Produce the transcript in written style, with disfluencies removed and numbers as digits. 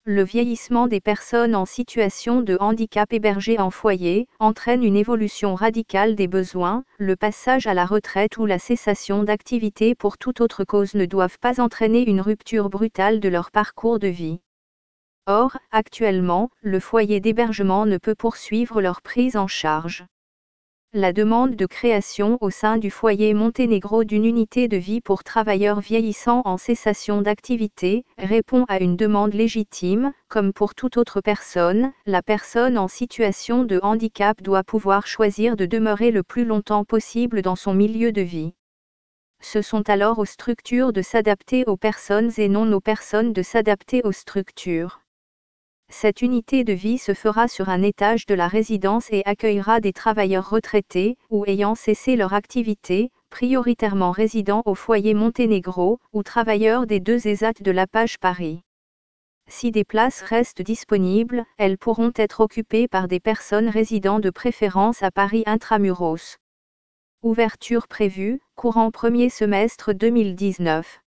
le vieillissement des personnes en situation de handicap hébergées en foyer entraîne une évolution radicale des besoins. Le passage à la retraite ou la cessation d'activité pour toute autre cause ne doivent pas entraîner une rupture brutale de leur parcours de vie. Or, actuellement, le foyer d'hébergement ne peut poursuivre leur prise en charge. La demande de création au sein du foyer Monténégro d'une unité de vie pour travailleurs vieillissants en cessation d'activité répond à une demande légitime. Comme pour toute autre personne, la personne en situation de handicap doit pouvoir choisir de demeurer le plus longtemps possible dans son milieu de vie. Ce sont alors aux structures de s'adapter aux personnes et non aux personnes de s'adapter aux structures. Cette unité de vie se fera sur un étage de la résidence et accueillera des travailleurs retraités ou ayant cessé leur activité, prioritairement résidant au foyer Monténégro ou travailleurs des deux ESAT de la Page Paris. Si des places restent disponibles, elles pourront être occupées par des personnes résidant de préférence à Paris intramuros. Ouverture prévue, courant premier semestre 2019.